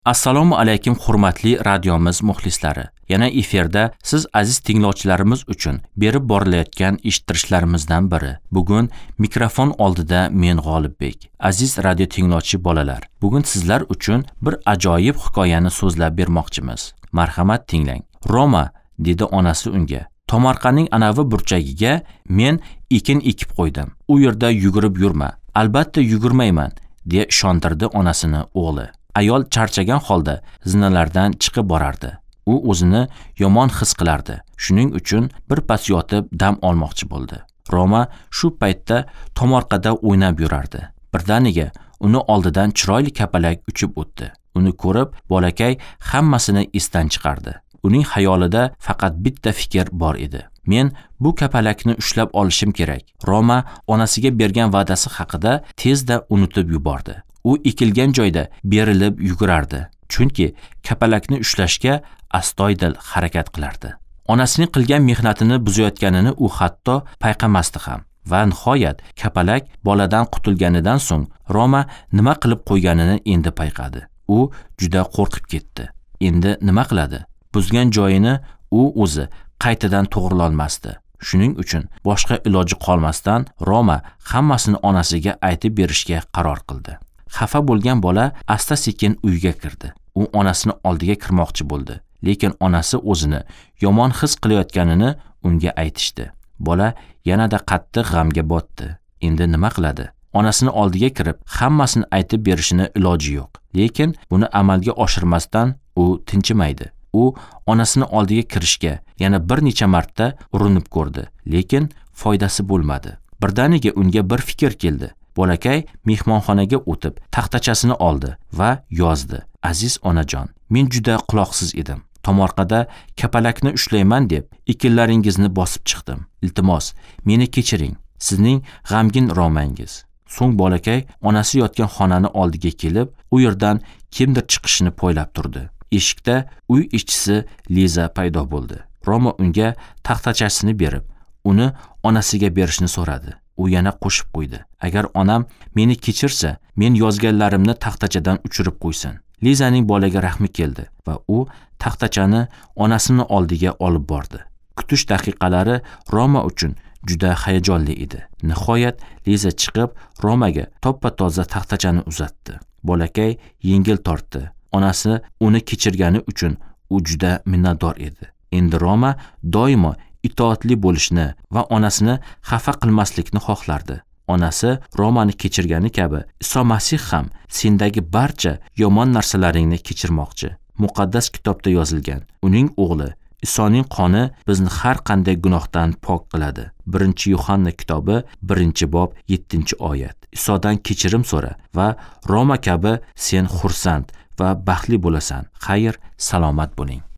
Assalomu alaykum hurmatli radiomiz muxlislari. Yana efirda siz aziz tinglovchilarimiz uchun berib borilayotgan eshittirishlarimizdan biri. Bugun mikrofon oldida men G'olibbek. Aziz radio tinglovchi bolalar, bugun sizlar uchun bir ajoyib hikoyani so'zlab bermoqchimiz. Marhamat tinglang. Roma, dedi onasi unga. Tomorqaning anavi burchagiga men ekin ekib qo'ydim. U yerda yugurib yurma. Albatta yugurmayman, deya ishontirdi onasini o'g'li. Ayol charchagan holda zinalardan chiqib borardi. U o'zini yomon his qilardi. Shuning uchun birpas yotib dam olmoqchi bo'ldi. Roma shu paytda tomorqada o'ynab yurardi. Birdaniga uni oldidan chiroyli kapalak uchib o'tdi. Uni ko'rib, bolakay hammasini esdan chiqardi. Uning xayolida faqat bitta fikr bor edi. Men bu kapalakni ushlab olishim kerak. Roma onasiga bergan va'dasi haqida tezda unutib yubordi. U ekilgan joyda berilib yugurardi, chunki kapalakni ushlashga astoydil harakat qilardi. Onasining qilgan mehnatini buzayotganini u hatto payqamasdi ham. Va nihoyat kapalak boladan qutulganidan so'ng Roma nima qilib qo'yganini endi payqadi. U juda qo'rqib ketdi. Endi nima qiladi? Buzgan joyini u o'zi qaytadan to'g'rilolmasdi. Shuning uchun boshqa iloji qolmasdan Roma hammasini onasiga aytib berishga qaror qildi. Xafa bo'lgan bola asta-sekin uyga kirdi. U onasini oldiga kirmoqchi bo'ldi, lekin onasi o'zini yomon his qilayotganini unga aytishdi. Bola yanada qattiq g'amga botdi. Endi nima qiladi? Onasini oldiga kirib, hammasini aytib berishini iloji yo'q. Lekin buni amalga oshirmasdan u tinchimaydi. U onasini oldiga kirishga yana bir necha marta urinib ko'rdi, lekin foydasi bo'lmadi. Birdaniga unga bir fikr keldi. Bolakay mehmonxonaga o'tib, taxtachasini oldi va yozdi. Aziz onajon, men juda quloqsiz edim. Tomorqada kapalakni ushlayman deb ekinlaringizni bosib chiqdim. Iltimos, meni kechiring. Sizning g'amgin Romangiz. So'ng bolakay onasi yotgan xonani oldiga kelib, u yerdan kimdir chiqishini poylab turdi. Eshikda uy ishchisi Liza paydo bo'ldi. Roma unga taxtachasini berib, uni onasiga berishni so'radi. U yana qo'shib qo'ydi. Agar onam meni kechirsa, men yozganlarimni taxtachadan uchirib qo'ysin. Lizaning bolaga rahmi keldi va u taxtachani onasining oldiga olib bordi. Kutish daqiqalari Roma uchun juda hayajonli edi. Nihoyat Liza chiqib, Romaga toppa-toza taxtachani uzatdi. Bolakay yengil tortdi. Onasi uni kechirgani uchun u juda minnatdor edi. Endi Roma doimo itoatli bo'lishni va onasini xafa qilmaslikni xohlardi. Onasi Romani kechirgani kabi Iso Masih ham sendagi barcha yomon narsalaringni kechirmoqchi. Muqaddas kitobda yozilgan. Uning o'g'li Isoning qoni bizni har qanday gunohdan pok qiladi. 1-Yuhanna kitobi 1-bob 7-oyat. Isodan kechirim so'ra va Roma kabi sen xursand va baxtli bo'lasan. Xayr, salomat bo'ling.